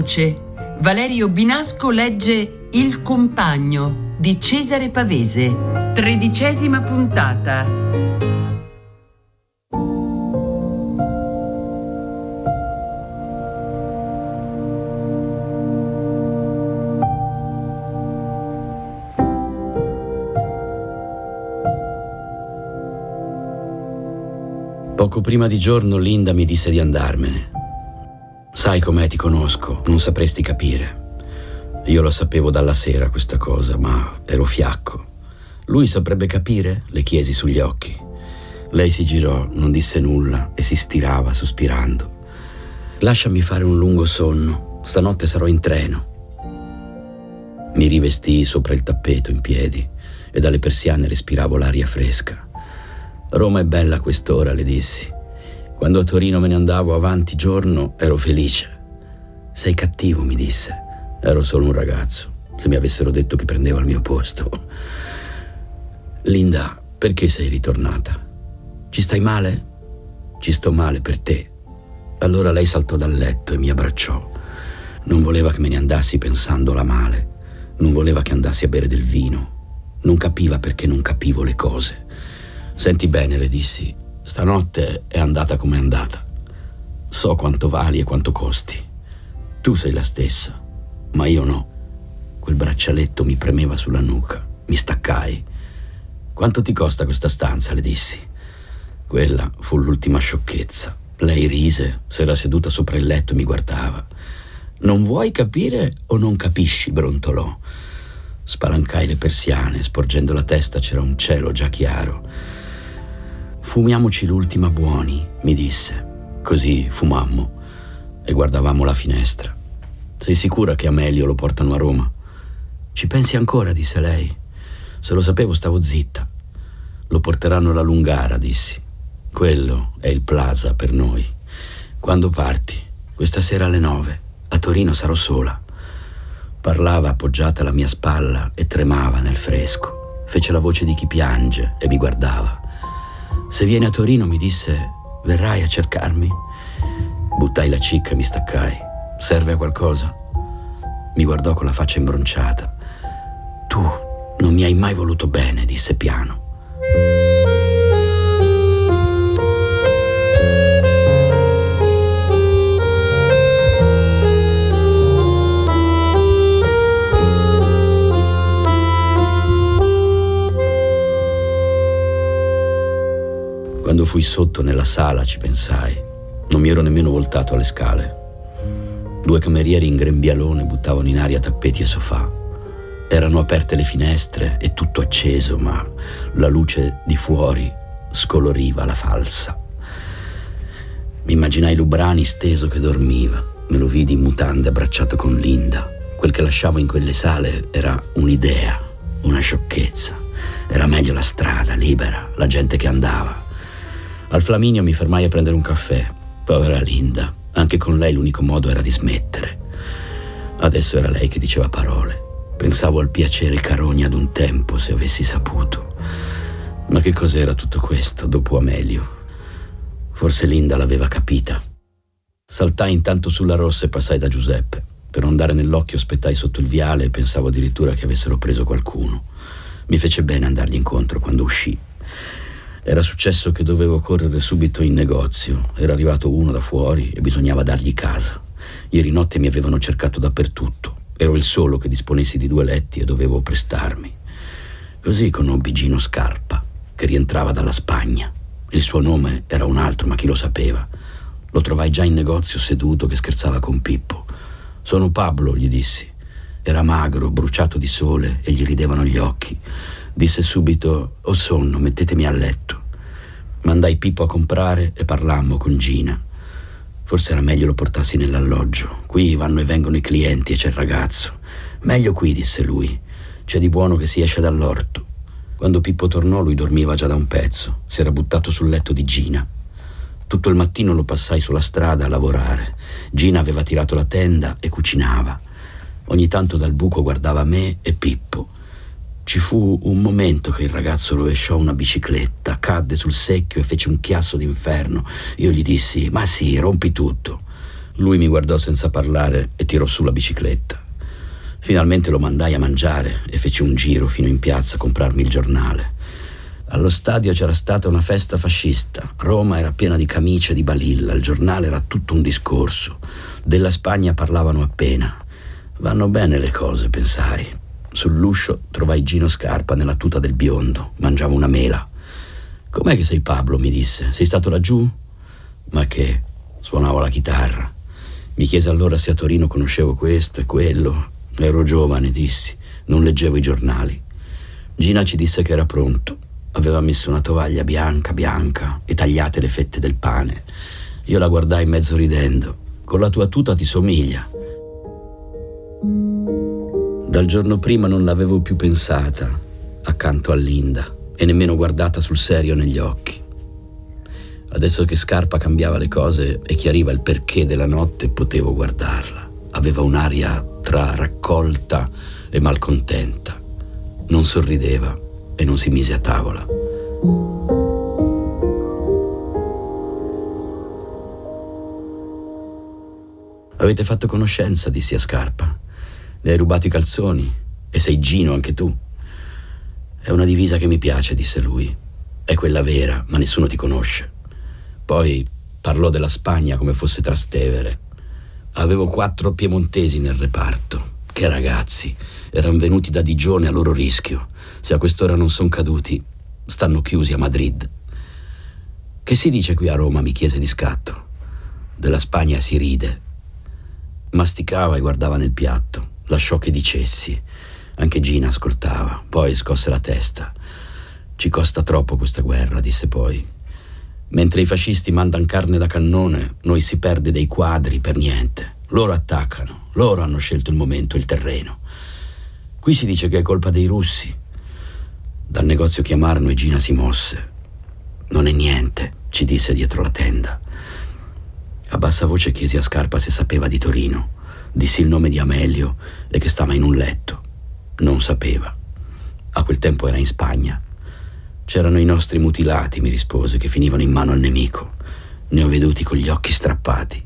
voce. Valerio Binasco legge Il compagno di Cesare Pavese. 13ª puntata. Poco prima di giorno Linda mi disse di andarmene. Sai com'è, ti conosco, non sapresti capire. Io lo sapevo dalla sera questa cosa, ma ero fiacco. Lui saprebbe capire? Le chiesi sugli occhi. Lei si girò, non disse nulla e si stirava sospirando. Lasciami fare un lungo sonno, stanotte sarò in treno. Mi rivestii sopra il tappeto in piedi e dalle persiane respiravo l'aria fresca. Roma è bella a quest'ora, le dissi. Quando a Torino me ne andavo avanti giorno ero felice. Sei cattivo, mi disse. Ero solo un ragazzo. Se mi avessero detto che prendeva il mio posto. Linda, perché sei ritornata? Ci stai male? Ci sto male per te. Allora lei saltò dal letto e mi abbracciò. Non voleva che me ne andassi pensandola male. Non voleva che andassi a bere del vino. Non capiva perché non capivo le cose. Senti bene, le dissi, stanotte è andata come è andata. So quanto vali e quanto costi. Tu sei la stessa, ma io no. Quel braccialetto mi premeva sulla nuca, mi staccai. Quanto ti costa questa stanza, le dissi. Quella fu l'ultima sciocchezza. Lei rise, s'era seduta sopra il letto e mi guardava. Non vuoi capire o non capisci, brontolò. Spalancai le persiane, sporgendo la testa c'era un cielo già chiaro. Fumiamoci l'ultima buoni, mi disse. Così fumammo e guardavamo la finestra. Sei sicura che Amelio lo portano a Roma? Ci pensi ancora, disse lei. Se lo sapevo stavo zitta. Lo porteranno alla Lungara, dissi. Quello è il Plaza per noi. Quando parti? Questa sera alle 9. A Torino sarò sola. Parlava appoggiata alla mia spalla e tremava nel fresco. Fece la voce di chi piange e mi guardava. Se vieni a Torino, mi disse, verrai a cercarmi? Buttai la cicca e mi staccai. Serve a qualcosa? Mi guardò con la faccia imbronciata. Tu non mi hai mai voluto bene, disse piano. Quando fui sotto nella sala ci pensai. Non mi ero nemmeno voltato alle scale. 2 camerieri in grembialone buttavano in aria tappeti e sofà. Erano aperte le finestre e tutto acceso, ma la luce di fuori scoloriva la falsa. Mi immaginai Lubrani steso che dormiva. Me lo vidi in mutande abbracciato con Linda. Quel che lasciavo in quelle sale era un'idea, una sciocchezza. Era meglio la strada, libera, la gente che andava. Al Flaminio mi fermai a prendere un caffè. Povera Linda, anche con lei l'unico modo era di smettere. Adesso era lei che diceva parole. Pensavo al piacere carogna ad un tempo, se avessi saputo. Ma che cos'era tutto questo dopo Amelio? Forse Linda l'aveva capita. Saltai intanto sulla rossa e passai da Giuseppe. Per non dare nell'occhio aspettai sotto il viale e pensavo addirittura che avessero preso qualcuno. Mi fece bene andargli incontro quando uscì. Era successo che dovevo correre subito in negozio. Era arrivato uno da fuori e bisognava dargli casa. Ieri notte mi avevano cercato dappertutto. Ero il solo che disponessi di 2 letti e dovevo prestarmi. Così conobbi Gino Scarpa, che rientrava dalla Spagna. Il suo nome era un altro, ma chi lo sapeva? Lo trovai già in negozio seduto che scherzava con Pippo. Sono Pablo, gli dissi. Era magro, bruciato di sole e gli ridevano gli occhi. Disse subito, ho sonno, mettetemi a letto. Mandai Pippo a comprare e parlammo con Gina. Forse era meglio lo portassi nell'alloggio. Qui vanno e vengono i clienti e c'è il ragazzo. Meglio qui, disse lui. C'è di buono che si esce dall'orto. Quando Pippo tornò lui dormiva già da un pezzo. Si era buttato sul letto di Gina. Tutto il mattino lo passai sulla strada a lavorare. Gina aveva tirato la tenda e cucinava. Ogni tanto dal buco guardava me e Pippo. Ci fu un momento che il ragazzo rovesciò una bicicletta, cadde sul secchio e fece un chiasso d'inferno. Io gli dissi, ma sì, rompi tutto. Lui mi guardò senza parlare e tirò su la bicicletta. Finalmente lo mandai a mangiare e feci un giro fino in piazza a comprarmi il giornale. Allo stadio c'era stata una festa fascista. Roma era piena di camicie di Balilla. Il giornale era tutto un discorso. Della Spagna parlavano appena. Vanno bene le cose, pensai. Sull'uscio trovai Gino Scarpa nella tuta del biondo. Mangiava una mela. «Com'è che sei, Pablo?» mi disse. «Sei stato laggiù?» «Ma che?» Suonavo la chitarra. Mi chiese allora se a Torino conoscevo questo e quello. Ero giovane, dissi. Non leggevo i giornali. Gina ci disse che era pronto. Aveva messo una tovaglia bianca e tagliate le fette del pane. Io la guardai mezzo ridendo. «Con la tua tuta ti somiglia». Dal giorno prima non l'avevo più pensata accanto a Linda e nemmeno guardata sul serio negli occhi. Adesso che Scarpa cambiava le cose e chiariva il perché della notte, potevo guardarla. Aveva un'aria tra raccolta e malcontenta. Non sorrideva e non si mise a tavola. «Avete fatto conoscenza?» dissi a Scarpa. «Le hai rubato i calzoni e sei Gino anche tu». «È una divisa che mi piace», disse lui. «È quella vera, ma nessuno ti conosce». Poi parlò della Spagna come fosse Trastevere. Avevo 4 piemontesi nel reparto. Che ragazzi, erano venuti da Digione a loro rischio. Se a quest'ora non son caduti, stanno chiusi a Madrid. «Che si dice qui a Roma?» mi chiese di scatto. «Della Spagna si ride». Masticava e guardava nel piatto. Lasciò che dicessi. Anche Gina ascoltava. Poi scosse la testa. «Ci costa troppo questa guerra», disse poi. «Mentre i fascisti mandano carne da cannone, noi si perde dei quadri per niente. Loro attaccano. Loro hanno scelto il momento, il terreno. Qui si dice che è colpa dei russi». Dal negozio chiamarono e Gina si mosse. «Non è niente», ci disse dietro la tenda. A bassa voce chiesi a Scarpa se sapeva di Torino. Dissi il nome di Amelio e che stava in un letto. Non sapeva. A quel tempo era in Spagna. «C'erano i nostri mutilati», mi rispose, «che finivano in mano al nemico. Ne ho veduti con gli occhi strappati».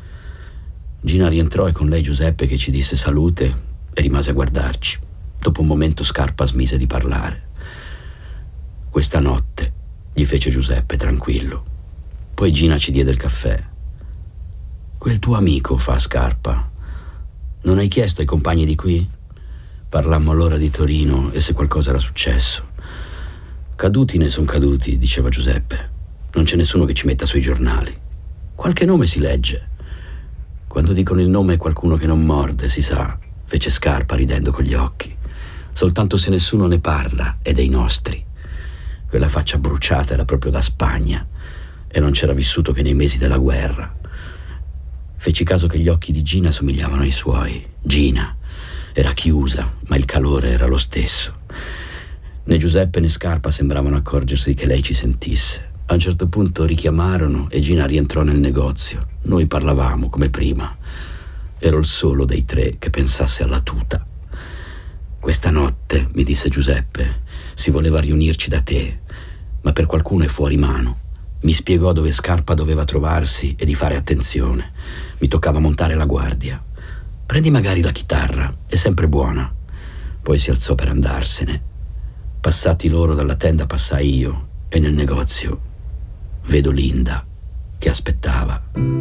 Gina rientrò e con lei Giuseppe, che ci disse salute e rimase a guardarci. Dopo un momento Scarpa smise di parlare. «Questa notte», gli fece Giuseppe tranquillo. Poi Gina ci diede il caffè. «Quel tuo amico», fa Scarpa, «non hai chiesto ai compagni di qui?» Parlammo allora di Torino e se qualcosa era successo. «Caduti ne son caduti», diceva Giuseppe. «Non c'è nessuno che ci metta sui giornali. Qualche nome si legge. Quando dicono il nome è qualcuno che non morde, si sa», fece Scarpa ridendo con gli occhi. «Soltanto se nessuno ne parla è dei nostri. Quella faccia bruciata era proprio da Spagna e non c'era vissuto che nei mesi della guerra». Feci caso che gli occhi di Gina somigliavano ai suoi. Gina era chiusa, ma il calore era lo stesso. Né Giuseppe né Scarpa sembravano accorgersi che lei ci sentisse. A un certo punto richiamarono e Gina rientrò nel negozio. Noi parlavamo come prima. Ero il solo dei 3 che pensasse alla tuta. «Questa notte», mi disse Giuseppe, «si voleva riunirci da te, ma per qualcuno è fuori mano». Mi spiegò dove Scarpa doveva trovarsi e di fare attenzione. Mi toccava montare la guardia. «Prendi magari la chitarra, è sempre buona». Poi si alzò per andarsene. Passati loro dalla tenda passai io e nel negozio vedo Linda che aspettava.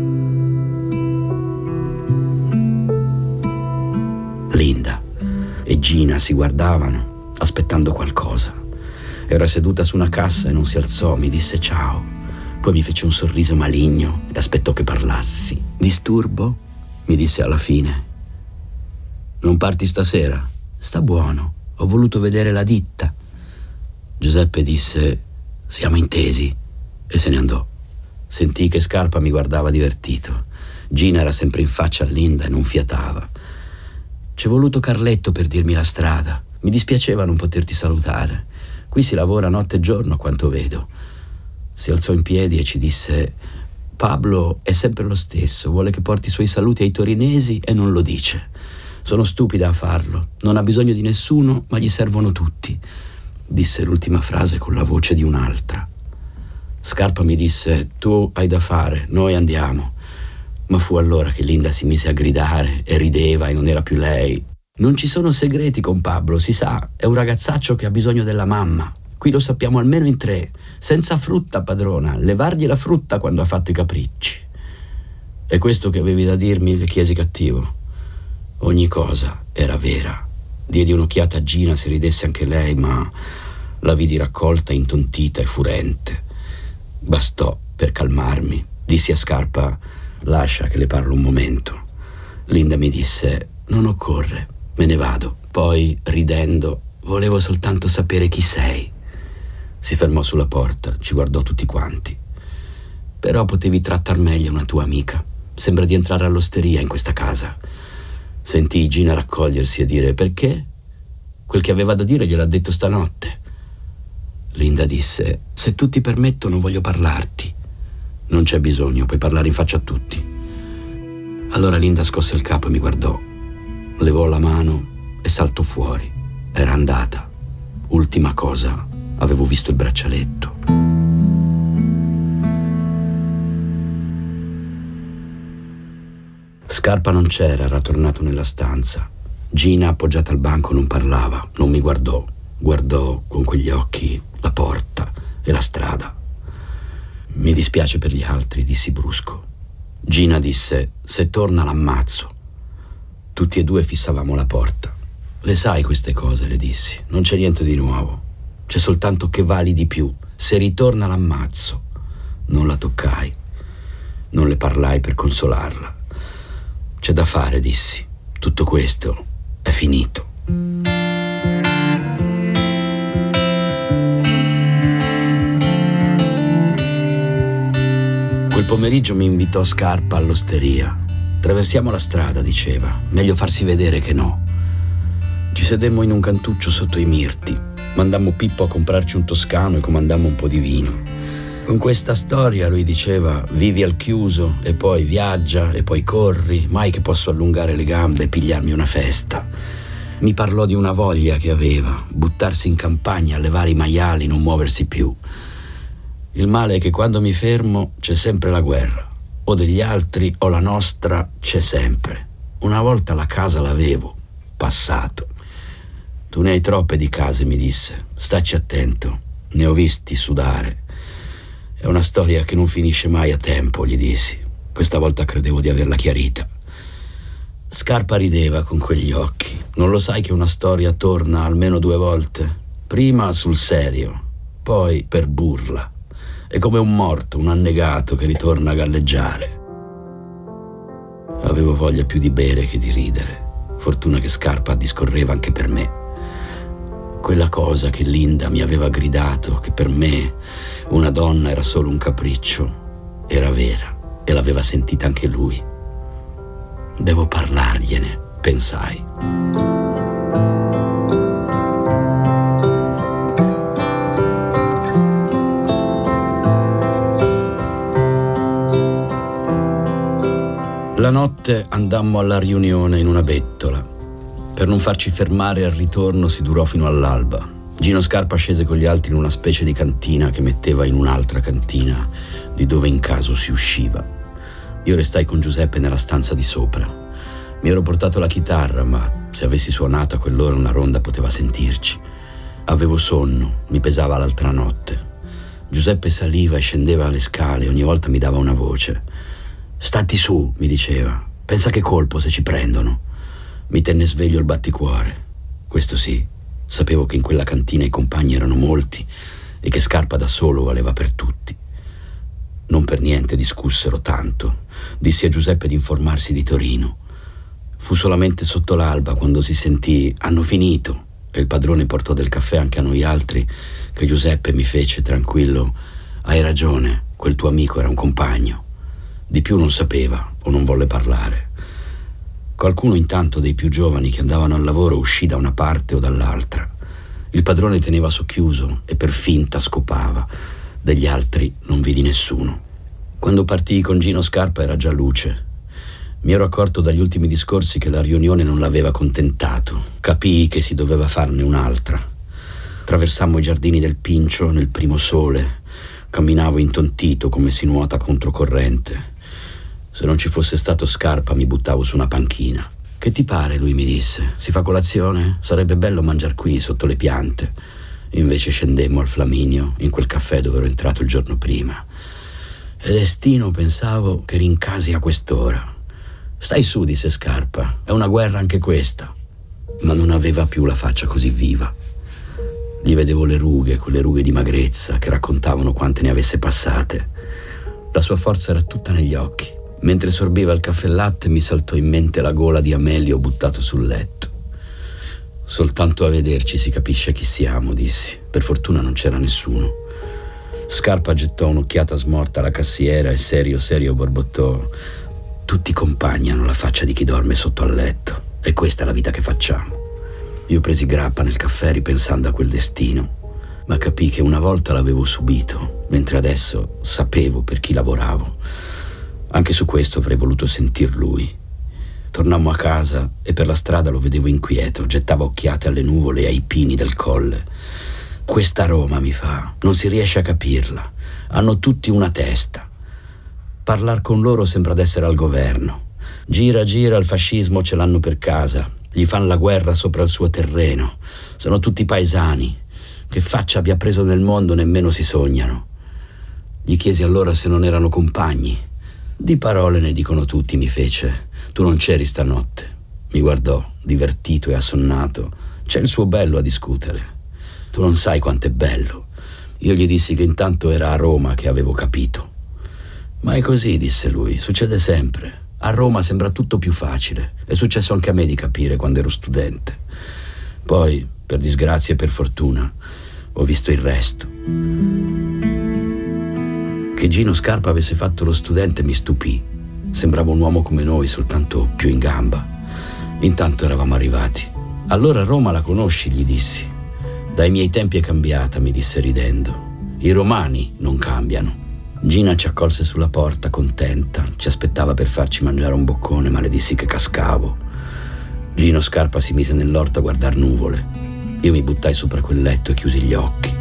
Linda e Gina si guardavano aspettando qualcosa. Era seduta su una cassa e non si alzò, mi disse ciao. Poi mi fece un sorriso maligno ed aspettò che parlassi. «Disturbo?» mi disse alla fine. «Non parti stasera?» «Sta buono, ho voluto vedere la ditta». Giuseppe disse «Siamo intesi» e se ne andò. Sentii che Scarpa mi guardava divertito. Gina era sempre in faccia a Linda e non fiatava. «C'è voluto Carletto per dirmi la strada. Mi dispiaceva non poterti salutare. Qui si lavora notte e giorno a quanto vedo». Si alzò in piedi e ci disse «Pablo è sempre lo stesso, vuole che porti i suoi saluti ai torinesi e non lo dice. Sono stupida a farlo, non ha bisogno di nessuno, ma gli servono tutti». Disse l'ultima frase con la voce di un'altra. Scarpa mi disse «Tu hai da fare, noi andiamo». Ma fu allora che Linda si mise a gridare e rideva e non era più lei. Non ci sono segreti con Pablo, si sa, è un ragazzaccio che ha bisogno della mamma. Qui lo sappiamo almeno in 3. Senza frutta, padrona, levargli la frutta quando ha fatto i capricci. E questo che avevi da dirmi? Le chiesi cattivo. Ogni cosa era vera. Diedi un'occhiata a Gina se ridesse anche lei, ma la vidi raccolta, intontita e furente. Bastò per calmarmi. Dissi a Scarpa: lascia che le parlo un momento. Linda mi disse: non occorre, me ne vado. Poi, ridendo: volevo soltanto sapere chi sei. Si fermò sulla porta, ci guardò tutti quanti. Però potevi trattar meglio una tua amica. Sembra di entrare all'osteria in questa casa. Sentii Gina raccogliersi e dire: perché? Quel che aveva da dire gliel'ha detto stanotte. Linda disse: se tutti permettono voglio parlarti. Non c'è bisogno, puoi parlare in faccia a tutti. Allora Linda scosse il capo e mi guardò. Levò la mano e saltò fuori. Era andata. Ultima cosa, avevo visto il braccialetto. Scarpa non c'era, era tornato nella stanza. Gina, appoggiata al banco, non parlava, non mi guardò. Guardò con quegli occhi la porta e la strada. Mi dispiace per gli altri, dissi brusco. Gina disse: se torna l'ammazzo. Tutti e due fissavamo la porta. Le sai queste cose, le dissi, non c'è niente di nuovo. C'è soltanto che vali di più. Se ritorna l'ammazzo. Non la toccai. Non le parlai per consolarla. C'è da fare, dissi. Tutto questo è finito. Quel pomeriggio mi invitò Scarpa all'osteria. Traversiamo la strada, diceva. Meglio farsi vedere che no. Ci sedemmo in un cantuccio sotto i mirti. Mandammo Pippo a comprarci un toscano e comandammo un po' di vino. Con questa storia, lui diceva, vivi al chiuso e poi viaggia e poi corri, mai che posso allungare le gambe e pigliarmi una festa. Mi parlò di una voglia che aveva, buttarsi in campagna, allevare i maiali, non muoversi più. Il male è che quando mi fermo c'è sempre la guerra, o degli altri o la nostra, c'è sempre. Una volta la casa l'avevo, passato. Tu ne hai troppe di case, mi disse, stacci attento, ne ho visti sudare. È una storia che non finisce mai a tempo, gli dissi. Questa volta credevo di averla chiarita. Scarpa rideva con quegli occhi. Non lo sai che una storia torna almeno 2 volte? Prima sul serio, poi per burla. È come un morto, un annegato che ritorna a galleggiare. Avevo voglia più di bere che di ridere. Fortuna che Scarpa discorreva anche per me. Quella cosa che Linda mi aveva gridato, che per me una donna era solo un capriccio, era vera e l'aveva sentita anche lui. Devo parlargliene, pensai. La notte andammo alla riunione in una bettola. Per non farci fermare al ritorno si durò fino all'alba. Gino Scarpa scese con gli altri in una specie di cantina che metteva in un'altra cantina, di dove in caso si usciva. Io restai con Giuseppe nella stanza di sopra. Mi ero portato la chitarra, ma se avessi suonato a quell'ora una ronda poteva sentirci. Avevo sonno, mi pesava l'altra notte. Giuseppe saliva e scendeva le scale, ogni volta mi dava una voce. «Stati su», mi diceva, «pensa che colpo se ci prendono». Mi tenne sveglio il batticuore. Questo sì, sapevo che in quella cantina i compagni erano molti e che Scarpa da solo valeva per tutti. Non per niente discussero tanto. Dissi a Giuseppe di informarsi di Torino. Fu solamente sotto l'alba, quando si sentì «hanno finito» e il padrone portò del caffè anche a noi altri, che Giuseppe mi fece tranquillo: «Hai ragione, quel tuo amico era un compagno». Di più non sapeva o non volle parlare. Qualcuno intanto dei più giovani che andavano al lavoro uscì da una parte o dall'altra. Il padrone teneva socchiuso e per finta scopava. Degli altri non vidi nessuno. Quando partii con Gino Scarpa era già luce. Mi ero accorto dagli ultimi discorsi che la riunione non l'aveva contentato. Capii che si doveva farne un'altra. Traversammo i giardini del Pincio nel primo sole. Camminavo intontito come si nuota controcorrente. Se non ci fosse stato Scarpa mi buttavo su una panchina. Che ti pare, lui mi disse. Si fa colazione? Sarebbe bello mangiar qui, sotto le piante. Invece scendemmo al Flaminio, in quel caffè dove ero entrato il giorno prima. E destino, pensavo, che rincasi a quest'ora. Stai su, disse Scarpa, è una guerra anche questa. Ma non aveva più la faccia così viva. Gli vedevo le rughe, quelle rughe di magrezza che raccontavano quante ne avesse passate. La sua forza era tutta negli occhi. Mentre sorbeva il caffè latte mi saltò in mente la gola di Amelio buttato sul letto. Soltanto a vederci si capisce chi siamo, dissi. Per fortuna non c'era nessuno. Scarpa gettò un'occhiata smorta alla cassiera e serio borbottò: tutti compagni hanno la faccia di chi dorme sotto al letto, e questa è la vita che facciamo. Io presi grappa nel caffè ripensando a quel destino, ma capii che una volta l'avevo subito, mentre adesso sapevo per chi lavoravo. Anche su questo avrei voluto sentir lui. Tornammo a casa e per la strada lo vedevo inquieto, gettava occhiate alle nuvole e ai pini del colle. Questa Roma, mi fa, non si riesce a capirla. Hanno tutti una testa. Parlar con loro sembra d'essere al governo. Gira il fascismo ce l'hanno per casa. Gli fanno la guerra sopra il suo terreno. Sono tutti paesani. Che faccia abbia preso nel mondo nemmeno si sognano. Gli chiesi allora se non erano compagni. Di parole ne dicono tutti, mi fece. Tu non c'eri stanotte. Mi guardò, divertito e assonnato. C'è il suo bello a discutere. Tu non sai quanto è bello. Io gli dissi che intanto era a Roma che avevo capito. Ma è così, disse lui, succede sempre. A Roma sembra tutto più facile. È successo anche a me di capire quando ero studente. Poi, per disgrazia e per fortuna, ho visto il resto. Che Gino Scarpa avesse fatto lo studente mi stupì. Sembrava un uomo come noi, soltanto più in gamba. Intanto eravamo arrivati. Allora Roma la conosci, gli dissi. Dai miei tempi è cambiata, mi disse ridendo. I romani non cambiano. Gina ci accolse sulla porta, contenta. Ci aspettava per farci mangiare un boccone, ma le dissi che cascavo. Gino Scarpa si mise nell'orto a guardar nuvole. Io mi buttai sopra quel letto e chiusi gli occhi.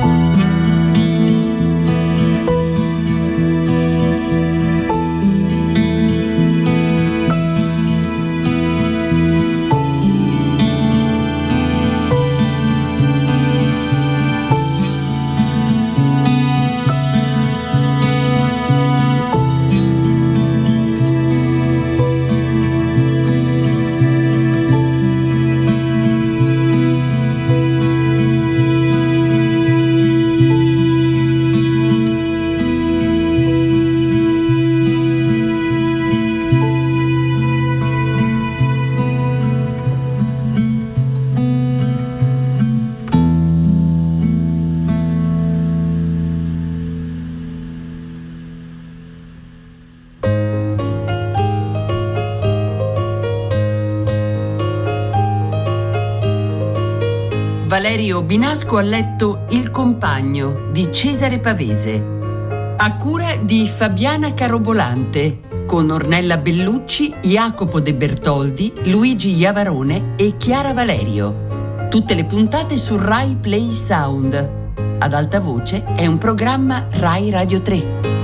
Valerio Binasco ha letto Il compagno di Cesare Pavese, a cura di Fabiana Carobolante, con Ornella Bellucci, Jacopo De Bertoldi, Luigi Iavarone e Chiara Valerio. Tutte le puntate su Rai Play Sound. Ad alta voce è un programma Rai Radio 3.